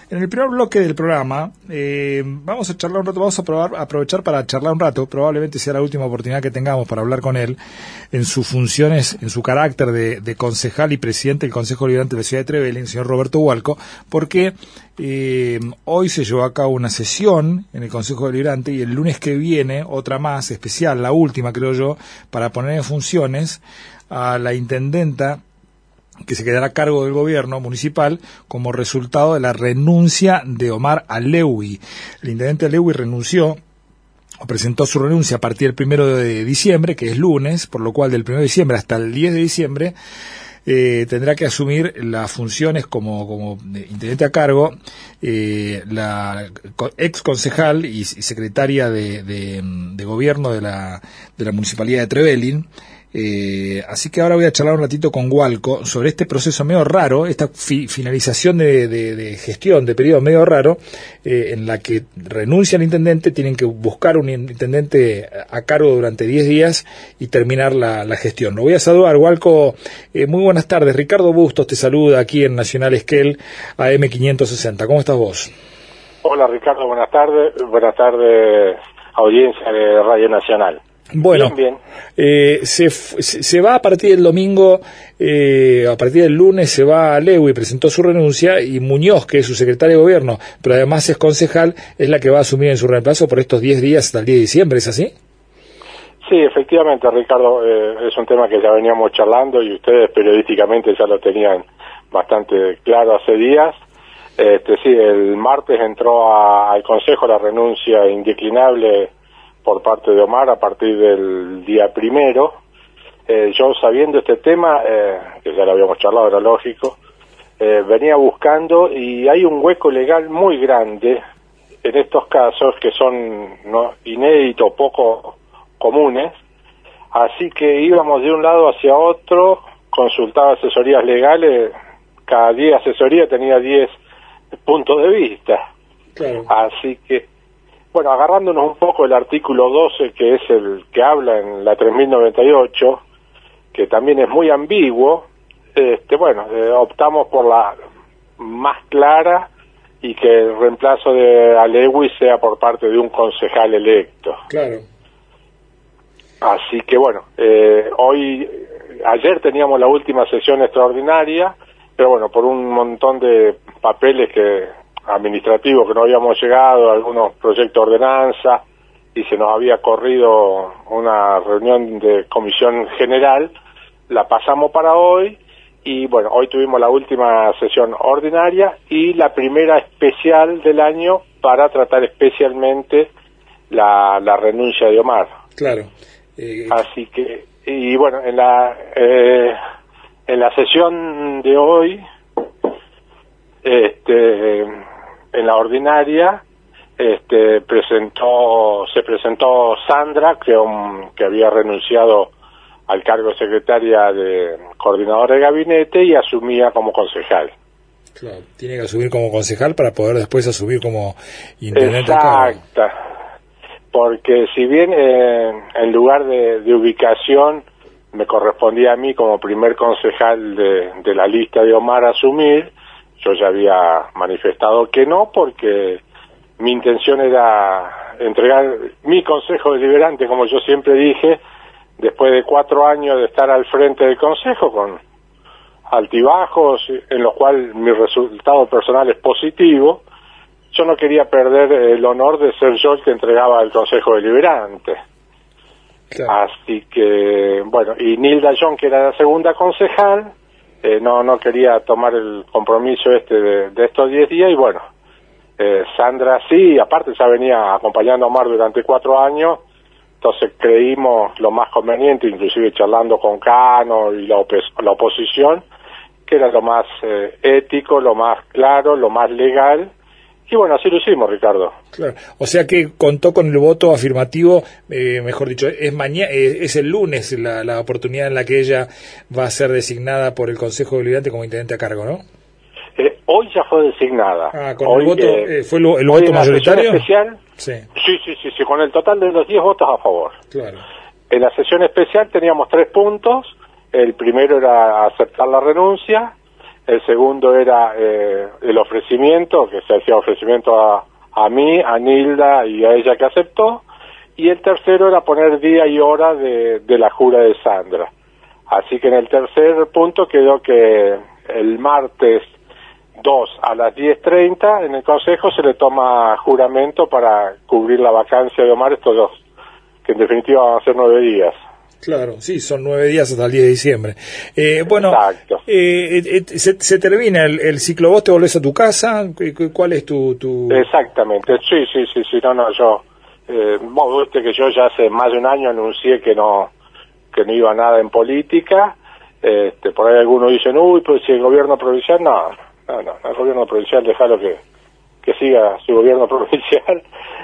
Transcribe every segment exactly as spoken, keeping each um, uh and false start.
En el primer bloque del programa eh, vamos a charlar un rato, vamos a probar, aprovechar para charlar un rato, probablemente sea la última oportunidad que tengamos para hablar con él en sus funciones, en su carácter de, de concejal y presidente del Consejo Deliberante de la Ciudad de Trevelin, el señor Roberto Hualco, porque eh, hoy se llevó a cabo una sesión en el Consejo Deliberante y el lunes que viene otra más especial, la última creo yo, para poner en funciones a la intendenta que se quedará a cargo del gobierno municipal como resultado de la renuncia de Omar Alewi. El intendente Alewi renunció o presentó su renuncia a partir del primero de diciembre, que es lunes, por lo cual del primero de diciembre hasta el diez de diciembre eh, tendrá que asumir las funciones como, como intendente a cargo eh, la ex concejal y, y secretaria de, de, de gobierno de la, de la municipalidad de Trevelin. Eh, así que ahora voy a charlar un ratito con Hualco sobre este proceso medio raro, esta fi finalización de, de, de gestión, de periodo medio raro, eh, en la que renuncia el intendente, tienen que buscar un intendente a cargo durante diez días y terminar la, la gestión. Lo voy a saludar, Hualco, eh, muy buenas tardes. Ricardo Bustos te saluda aquí en Nacional Esquel, A M quinientos sesenta. ¿Cómo estás vos? Hola Ricardo, buenas tardes. Buenas tardes, audiencia de Radio Nacional. Bueno, bien, bien. Eh, se, se va a partir del domingo, eh, a partir del lunes se va a Alewi, presentó su renuncia, y Muñoz, que es su secretaria de gobierno, pero además es concejal, es la que va a asumir en su reemplazo por estos diez días hasta el diez de diciembre, ¿es así? Sí, efectivamente, Ricardo, eh, es un tema que ya veníamos charlando y ustedes periodísticamente ya lo tenían bastante claro hace días. Este, sí, el martes entró a, al Consejo la renuncia indeclinable por parte de Omar a partir del día primero. Eh, yo sabiendo este tema, eh, que ya lo habíamos charlado, era lógico, eh, venía buscando, y hay un hueco legal muy grande en estos casos que son no inéditos, poco comunes, así que íbamos de un lado hacia otro, consultaba asesorías legales, cada diez asesorías tenía diez puntos de vista. Claro. Así que bueno, agarrándonos un poco el artículo doce, que es el que habla en la tres mil noventa y ocho, que también es muy ambiguo, este, bueno, eh, optamos por la más clara y que el reemplazo de Alewi sea por parte de un concejal electo. Claro. Así que bueno, eh, hoy, ayer teníamos la última sesión extraordinaria, pero bueno, por un montón de papeles que administrativo que no habíamos llegado, algunos proyectos de ordenanza, y se nos había corrido una reunión de comisión general, la pasamos para hoy, y bueno, hoy tuvimos la última sesión ordinaria y la primera especial del año para tratar especialmente la, la renuncia de Omar. Claro. Eh... Así que, y bueno, en la, eh, en la sesión de hoy, este... en la ordinaria, este, presentó, se presentó Sandra, que, um, que había renunciado al cargo de secretaria de coordinadora de gabinete y asumía como concejal. Claro, tiene que asumir como concejal para poder después asumir como intendente. Exacta, porque si bien eh, en lugar de, de ubicación me correspondía a mí como primer concejal de, de la lista de Omar asumir, yo ya había manifestado que no, porque mi intención era entregar mi consejo deliberante, como yo siempre dije, después de cuatro años de estar al frente del consejo, con altibajos, en los cuales mi resultado personal es positivo. Yo no quería perder el honor de ser yo el que entregaba el consejo deliberante. Claro. Así que, bueno, y Nilda John, que era la segunda concejal, Eh, no no quería tomar el compromiso este de, de estos diez días, y bueno, eh, Sandra sí, aparte ya venía acompañando a Omar durante cuatro años, entonces creímos lo más conveniente, inclusive charlando con Cano y la, op la oposición, que era lo más eh, ético, lo más claro, lo más legal. Y bueno, así lo hicimos, Ricardo. Claro. O sea que contó con el voto afirmativo, eh, mejor dicho, es mañana, eh, es el lunes la, la oportunidad en la que ella va a ser designada por el Consejo Deliberante como intendente a cargo, ¿no? Eh, hoy ya fue designada. Ah, con hoy, el voto, eh, eh, ¿fue el, el voto mayoritario? Especial, sí. sí, sí, sí, sí, con el total de los diez votos a favor. Claro. En la sesión especial teníamos tres puntos. El primero era aceptar la renuncia. el segundo era eh, el ofrecimiento, que se hacía ofrecimiento a, a mí, a Nilda y a ella que aceptó, y el tercero era poner día y hora de, de la jura de Sandra. Así que en el tercer punto quedó que el martes dos a las diez treinta en el Consejo se le toma juramento para cubrir la vacancia de Omar estos dos, que en definitiva van a ser nueve días. Claro, sí, son nueve días hasta el diez de diciembre. Eh, bueno, Exacto. Eh, eh, se, se termina el, el ciclo, vos te volvés a tu casa, ¿cuál es tu...? tu... Exactamente, sí, sí, sí, sí, no, no, yo, eh, vos viste que yo ya hace más de un año anuncié que no, que no iba nada en política, este, por ahí algunos dicen, uy, pues si el gobierno provincial, no, no, no, el gobierno provincial déjalo que, que siga su gobierno provincial.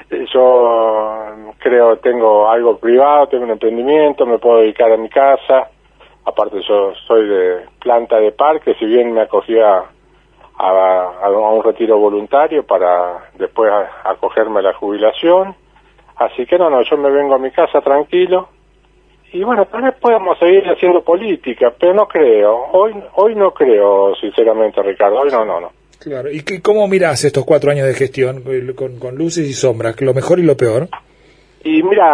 Yo creo tengo algo privado, tengo un emprendimiento, me puedo dedicar a mi casa, aparte yo soy de planta de parque, si bien me acogí a, a, a un retiro voluntario para después a, a acogerme a la jubilación, así que no, no, yo me vengo a mi casa tranquilo, y bueno, tal vez podamos seguir haciendo política, pero no creo, hoy hoy no creo, sinceramente, Ricardo, hoy no, no, no. Claro, ¿y qué, cómo mirás estos cuatro años de gestión, con, con luces y sombras, lo mejor y lo peor? Y mira,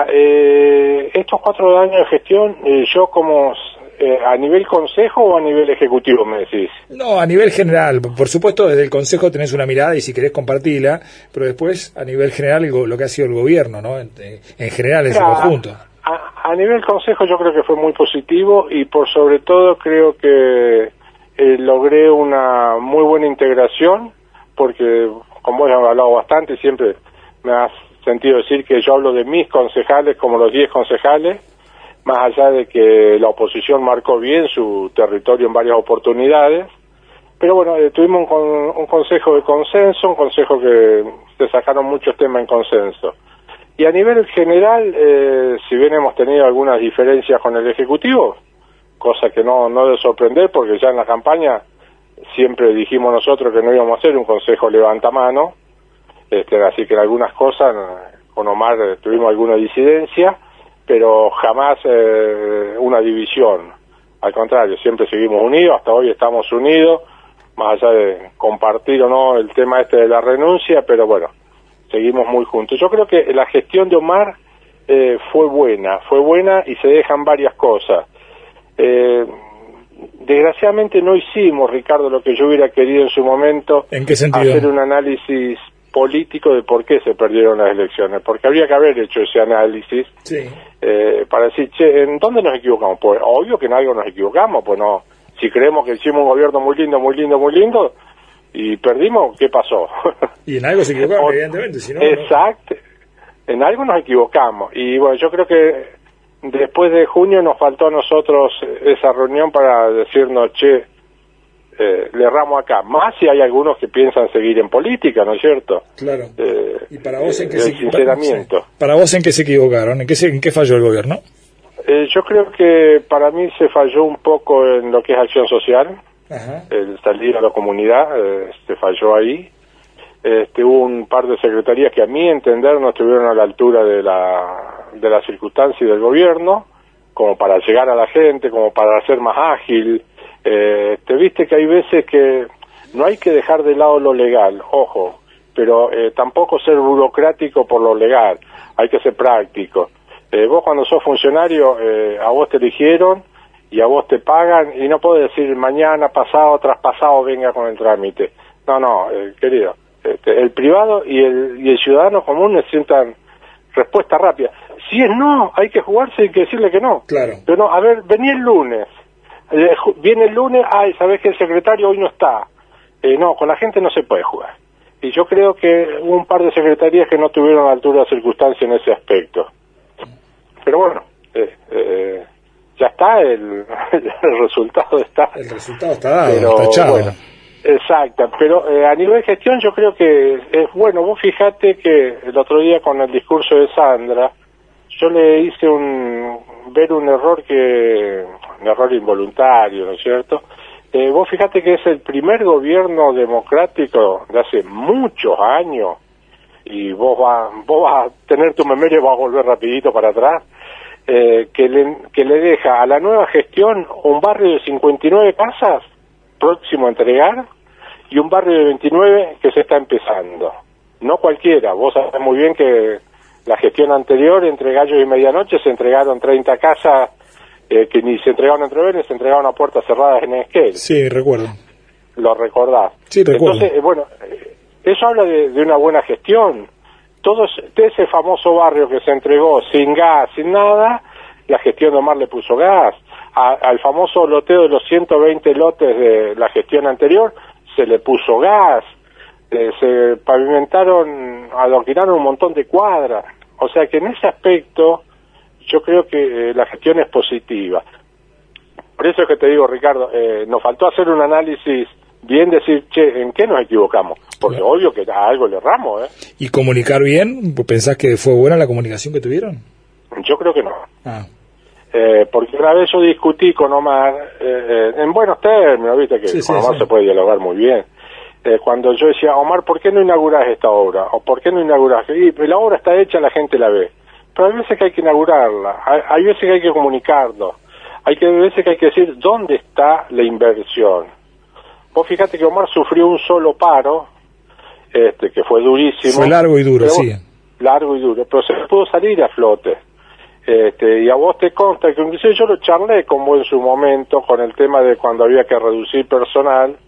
eh, estos cuatro años de gestión, eh, yo como, eh, ¿a nivel consejo o a nivel ejecutivo me decís? No, a nivel general, por supuesto desde el consejo tenés una mirada y si querés compartirla, pero después a nivel general lo que ha sido el gobierno, ¿no? En, en general, en su conjunto. A, a nivel consejo yo creo que fue muy positivo y por sobre todo creo que Eh, logré una muy buena integración, porque como vos has hablado bastante, siempre me has sentido decir que yo hablo de mis concejales como los diez concejales, más allá de que la oposición marcó bien su territorio en varias oportunidades, pero bueno, eh, tuvimos un, con, un consejo de consenso, un consejo que se sacaron muchos temas en consenso. Y a nivel general, eh, si bien hemos tenido algunas diferencias con el Ejecutivo, cosa que no no debe sorprender porque ya en la campaña siempre dijimos nosotros que no íbamos a hacer un consejo levantamano, este, así que en algunas cosas con Omar eh, tuvimos alguna disidencia, pero jamás eh, una división, al contrario, siempre seguimos unidos, hasta hoy estamos unidos, más allá de compartir o no el tema este de la renuncia, pero bueno, seguimos muy juntos. Yo creo que la gestión de Omar eh, fue buena, fue buena y se dejan varias cosas. Eh, desgraciadamente no hicimos, Ricardo, lo que yo hubiera querido en su momento. ¿En qué sentido? Hacer un análisis político de por qué se perdieron las elecciones, porque habría que haber hecho ese análisis, sí. eh, para decir, che, ¿en dónde nos equivocamos? Pues obvio que en algo nos equivocamos, pues no, si creemos que hicimos un gobierno muy lindo, muy lindo, muy lindo, y perdimos, ¿qué pasó? Y en algo se equivocamos, evidentemente, si no... Exacto, no. En algo nos equivocamos, y bueno, yo creo que después de junio nos faltó a nosotros esa reunión para decirnos, che, eh, le erramos acá. Más si hay algunos que piensan seguir en política, ¿no es cierto? Claro. Eh, ¿Y para vos en qué el se sinceramiento. Para vos en qué se equivocaron? ¿En qué, se, en qué falló el gobierno? Eh, yo creo que para mí se falló un poco en lo que es acción social. Ajá. El salir a la comunidad, eh, se falló ahí. Este, hubo un par de secretarías que a mi entender no estuvieron a la altura de la de la circunstancia y del gobierno, como para llegar a la gente, como para ser más ágil. Eh, te viste que hay veces que no hay que dejar de lado lo legal, ojo, pero eh, tampoco ser burocrático por lo legal, hay que ser práctico. Eh, vos cuando sos funcionario, eh, a vos te eligieron y a vos te pagan y no podés decir mañana, pasado, traspasado venga con el trámite. No, no, eh, querido. Este, el privado y el, y el ciudadano común necesitan respuesta rápida. Si es no, hay que jugarse y hay que decirle que no. Claro. Pero no, a ver, vení el lunes. Eh, viene el lunes, ay, sabés que el secretario hoy no está. Eh, no, con la gente no se puede jugar. Y yo creo que hubo un par de secretarías que no tuvieron a la altura de circunstancia en ese aspecto. Pero bueno, eh, eh, ya está, el, el resultado está. El resultado está dado, pero, está echado. Bueno, exacto, pero eh, a nivel de gestión yo creo que es bueno. Vos fijate que el otro día con el discurso de Sandra, yo le hice un ver un error que un error involuntario, ¿no es cierto? Eh, vos fijate que es el primer gobierno democrático de hace muchos años, y vos vas vos vas a tener tu memoria y vas a volver rapidito para atrás, eh, que le que le deja a la nueva gestión un barrio de cincuenta y nueve casas próximo a entregar y un barrio de veintinueve que se está empezando. No cualquiera, vos sabés muy bien que la gestión anterior, entre gallos y medianoche, se entregaron treinta casas eh, que ni se entregaron entre Vélez, se entregaron a puertas cerradas en Esquel. Sí, recuerdo. Lo recordás. Sí, recuerdo. Entonces, eh, bueno, eh, eso habla de, de una buena gestión. Todo ese famoso barrio que se entregó sin gas, sin nada, la gestión de Omar le puso gas. A, al famoso loteo de los ciento veinte lotes de la gestión anterior, se le puso gas. Eh, se pavimentaron, adoquinaron un montón de cuadras. O sea que en ese aspecto yo creo que eh, la gestión es positiva. Por eso es que te digo, Ricardo, eh, nos faltó hacer un análisis bien, decir, che, ¿en qué nos equivocamos? Porque claro, obvio que a algo le erramos, ¿eh? ¿Y comunicar bien? ¿Pensás que fue buena la comunicación que tuvieron? Yo creo que no. Ah. Eh, porque una vez yo discutí con Omar, eh, en buenos términos, viste que sí, con sí, Omar sí. se puede dialogar muy bien. Eh, cuando yo decía, Omar, ¿por qué no inaugurás esta obra? ¿O por qué no inaugurás? Y la obra está hecha, la gente la ve. Pero hay veces que hay que inaugurarla, hay, hay veces que hay que comunicarlo, hay que, veces que hay que decir dónde está la inversión. Vos fíjate que Omar sufrió un solo paro, este que fue durísimo. Fue largo y duro, pero, sí. Largo y duro, pero se pudo salir a flote. Este, y a vos te consta que inclusive yo lo charlé con vos en su momento con el tema de cuando había que reducir personal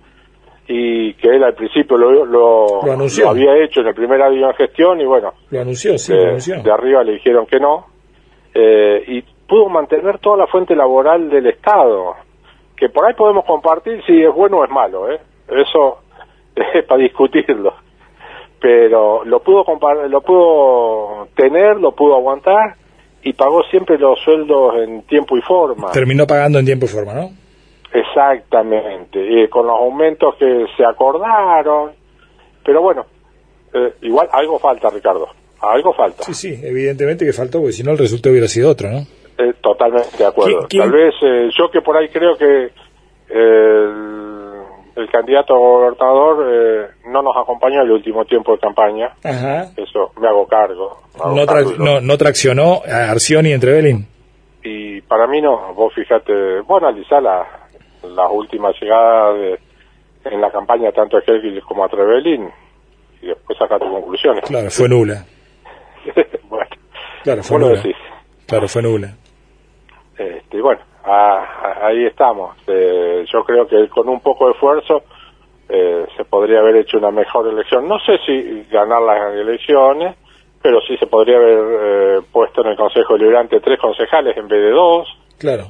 y que él al principio lo, lo, lo, anunció. lo había hecho en el primer año de gestión y bueno, lo anunció, sí, de, lo anunció. De arriba le dijeron que no eh, y pudo mantener toda la fuente laboral del Estado, que por ahí podemos compartir si es bueno o es malo, ¿eh? Eso es para discutirlo, pero lo pudo compar- lo pudo tener, lo pudo aguantar y pagó siempre los sueldos en tiempo y forma. Terminó pagando en tiempo y forma, ¿no? Exactamente, y con los aumentos que se acordaron, pero bueno, eh, igual algo falta, Ricardo, algo falta. Sí, sí, evidentemente que faltó, porque si no el resultado hubiera sido otro, ¿no? Eh, totalmente de acuerdo. ¿Quién, quién? Tal vez eh, yo que por ahí creo que eh, el, el candidato a gobernador eh, no nos acompañó el último tiempo de campaña. Ajá. Eso me hago cargo. Me hago no, tra- cargo no, no traccionó a Arcioni entre Belín. Y para mí no, vos fíjate, vos analizá la, las últimas llegadas de, en la campaña tanto a Helgil como a Trevelin y después saca tus conclusiones. Claro, fue nula. Bueno, claro, fue vos nula. lo decís. Claro, fue nula. Este, bueno, a, a, ahí estamos. Eh, yo creo que con un poco de esfuerzo eh, se podría haber hecho una mejor elección. No sé si ganar las elecciones, pero sí se podría haber eh, puesto en el Consejo Deliberante tres concejales en vez de dos. Claro.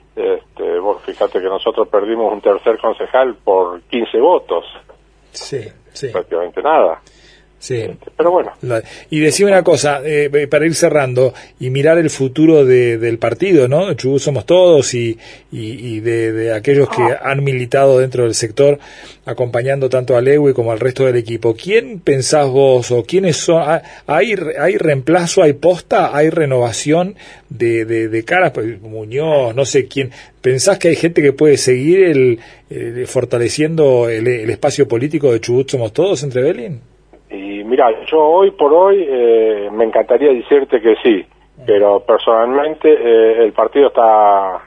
Este, vos fíjate que nosotros perdimos un tercer concejal por quince votos. Sí, sí. Prácticamente nada. Sí. Este, pero bueno. La, y decime una cosa, eh, para ir cerrando, y mirar el futuro de, del partido, ¿no? Chubut Somos Todos y, y, y de, de aquellos que Ah. han militado dentro del sector, acompañando tanto a Lewy como al resto del equipo. ¿Quién pensás vos o quiénes son? ¿Hay, hay reemplazo, hay posta, hay renovación de, de, de caras? Pues, Muñoz, no sé quién. ¿Pensás que hay gente que puede seguir el, el fortaleciendo el, el espacio político de Chubut Somos Todos entre Belín? Y mira, yo hoy por hoy eh, me encantaría decirte que sí, pero personalmente eh, el partido está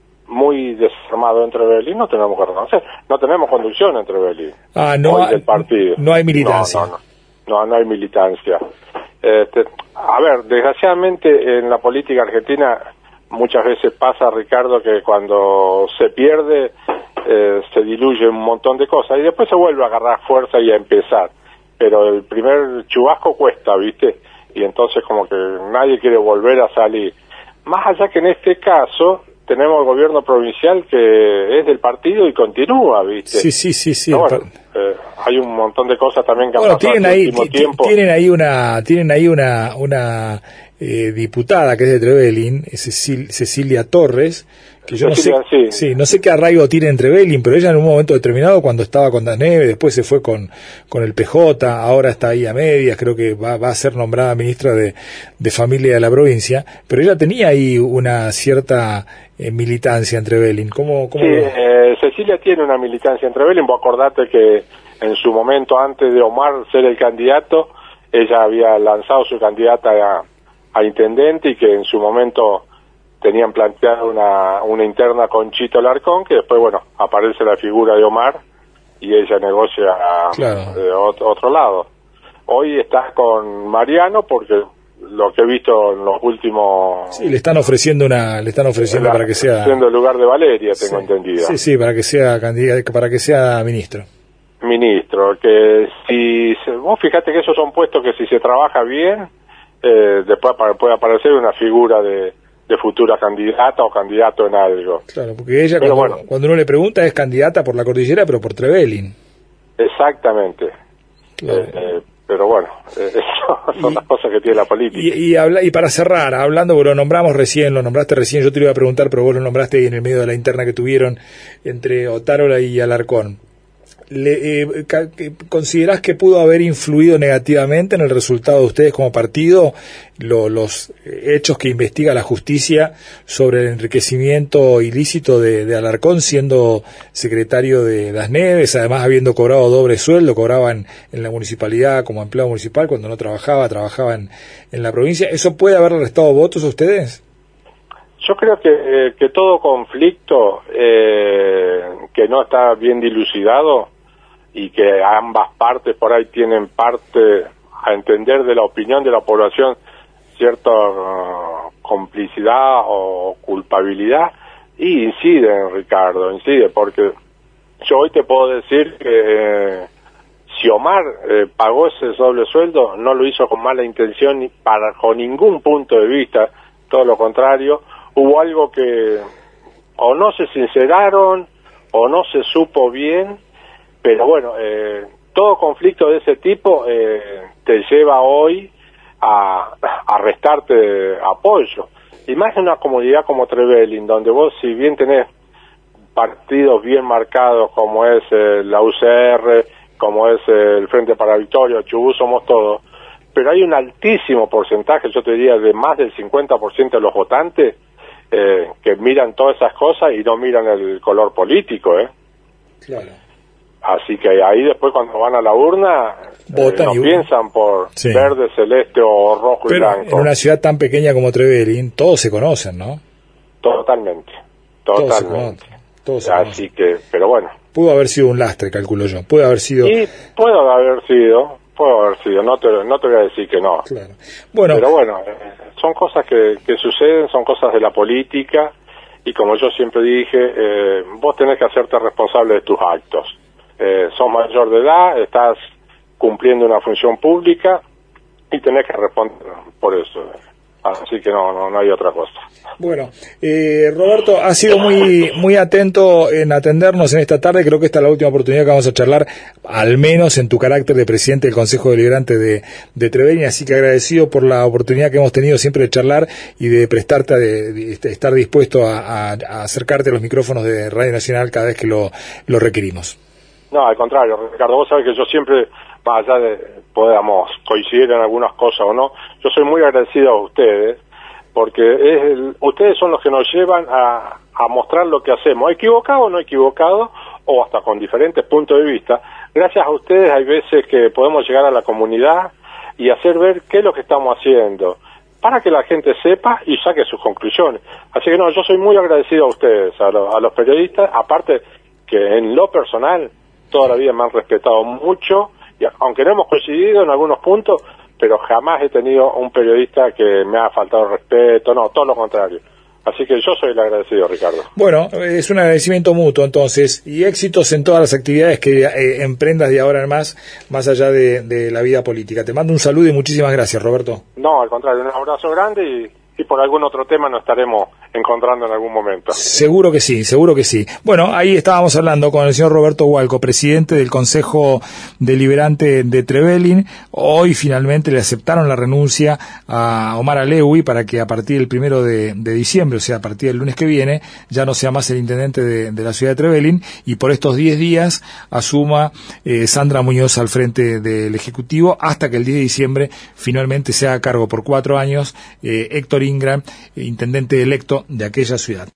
muy desarmado entre Belín, no tenemos que reconocer, no tenemos conducción entre Belín. Ah, no, hay, del partido. no hay militancia. No, no, no, no, no hay militancia. Este, a ver, desgraciadamente en la política argentina muchas veces pasa, Ricardo, que cuando se pierde eh, se diluye un montón de cosas y después se vuelve a agarrar fuerza y a empezar. Pero el primer chubasco cuesta, ¿viste? Y entonces como que nadie quiere volver a salir. Más allá que en este caso tenemos el gobierno provincial que es del partido y continúa, ¿viste? Sí, sí, sí, sí. Pero bueno, eh, hay un montón de cosas también que bueno, han pasado tienen en el ahí, último tiempo. Tienen ahí una, tienen ahí una, una eh, diputada que es de Trevelin, Cecil, Cecilia Torres, que yo Cecilia, no sé, sí. sí, no sé qué arraigo tiene entre Belín, pero ella en un momento determinado cuando estaba con Daneve, después se fue con, con el P J, ahora está ahí a medias, creo que va, va a ser nombrada ministra de, de Familia de la provincia, pero ella tenía ahí una cierta eh, militancia entre Belín. ¿Cómo, cómo Sí, lo... eh, Cecilia tiene una militancia entre Belín, vos acordate que en su momento antes de Omar ser el candidato, ella había lanzado su candidata a, a intendente y que en su momento tenían planteada una, una interna con Chito Alarcón, que después, bueno, aparece la figura de Omar y ella negocia claro. de otro, otro lado. Hoy estás con Mariano porque lo que he visto en los últimos... Sí, le están ofreciendo una, le están ofreciendo la, para que sea... Siendo el lugar de Valeria, tengo sí, entendido. Sí, sí, para que sea candidato, para que sea ministro. Ministro, que si... Vos fíjate que esos son puestos que si se trabaja bien, eh, después puede aparecer una figura de, de futura candidata o candidato en algo. Claro, porque ella cuando, bueno, cuando uno le pregunta es candidata por la cordillera, pero por Trevelin. Exactamente. Claro. Eh, eh, pero bueno, eh, eso son y, las cosas que tiene la política. Y, y, habla, y para cerrar, hablando, porque lo nombramos recién, lo nombraste recién, yo te lo iba a preguntar, pero vos lo nombraste ahí en el medio de la interna que tuvieron entre Otárola y Alarcón. Le, eh, ¿Considerás que pudo haber influido negativamente en el resultado de ustedes como partido lo, los hechos que investiga la justicia sobre el enriquecimiento ilícito de, de Alarcón siendo secretario de Las Neves, además habiendo cobrado doble sueldo, cobraba en, en la municipalidad como empleado municipal, cuando no trabajaba, trabajaba en, en la provincia? ¿Eso puede haber restado votos a ustedes? Yo creo que, eh, que todo conflicto eh, que no está bien dilucidado y que ambas partes por ahí tienen parte a entender de la opinión de la población cierta uh, complicidad o culpabilidad, y incide, Ricardo, incide, porque yo hoy te puedo decir que eh, si Omar eh, pagó ese doble sueldo, no lo hizo con mala intención ni para con ningún punto de vista, todo lo contrario. Hubo algo que o no se sinceraron o no se supo bien, pero bueno, eh, todo conflicto de ese tipo eh, te lleva hoy a, a restarte apoyo. Y más en una comunidad como Trevelin, donde vos, si bien tenés partidos bien marcados como es eh, la U C R, como es eh, el Frente para Victoria, Chubut, somos todos, pero hay un altísimo porcentaje, yo te diría de más del cincuenta por ciento de los votantes, Eh, que miran todas esas cosas y no miran el color político, ¿eh? Claro. Así que ahí después cuando van a la urna votan eh, no y piensan por sí. verde, celeste o rojo Pero y blanco. En una ciudad tan pequeña como Trevelin, todos se conocen, ¿no? Totalmente, totalmente. Todos se Así que, pero bueno. Pudo haber sido un lastre, calculo yo. Pudo haber sido... Y puede haber sido, puede haber sido, no te, no te voy a decir que no. Claro. Bueno. Pero bueno, eh, son cosas que, que suceden, son cosas de la política, y como yo siempre dije, eh, vos tenés que hacerte responsable de tus actos. Eh, sos mayor de edad, estás cumpliendo una función pública y tenés que responder por eso. Así que no, no, no hay otra cosa. Bueno, eh, Roberto, ha sido muy muy atento en atendernos en esta tarde. Creo que esta es la última oportunidad que vamos a charlar, al menos en tu carácter de presidente del Consejo Deliberante de, de Trevelin. Así que agradecido por la oportunidad que hemos tenido siempre de charlar y de prestarte, a de, de estar dispuesto a, a, a acercarte a los micrófonos de Radio Nacional cada vez que lo, lo requerimos. No, al contrario, Ricardo, vos sabés que yo siempre, más allá de podamos coincidir en algunas cosas o no, yo soy muy agradecido a ustedes, porque es el, ustedes son los que nos llevan a, a mostrar lo que hacemos, equivocado o no equivocado, o hasta con diferentes puntos de vista. Gracias a ustedes hay veces que podemos llegar a la comunidad y hacer ver qué es lo que estamos haciendo, para que la gente sepa y saque sus conclusiones. Así que no, yo soy muy agradecido a ustedes, a, lo, a los periodistas, aparte que en lo personal toda la vida me han respetado mucho, y aunque no hemos coincidido en algunos puntos, pero jamás he tenido un periodista que me ha faltado respeto, no, todo lo contrario. Así que yo soy el agradecido, Ricardo. Bueno, es un agradecimiento mutuo entonces, y éxitos en todas las actividades que eh, emprendas de ahora en más, más allá de, de la vida política. Te mando un saludo y muchísimas gracias, Roberto. No, al contrario, un abrazo grande y, y por algún otro tema nos estaremos encontrando en algún momento. Seguro que sí, seguro que sí. Bueno, ahí estábamos hablando con el señor Roberto Hualco, presidente del Consejo Deliberante de Trevelin. Hoy finalmente le aceptaron la renuncia a Omar Alewi para que a partir del primero de, de diciembre, o sea, a partir del lunes que viene, ya no sea más el intendente de, de la ciudad de Trevelin, y por estos diez días asuma eh, Sandra Muñoz al frente del Ejecutivo, hasta que el diez de diciembre finalmente sea a cargo por cuatro años eh, Héctor Ingram, intendente electo de aquella ciudad.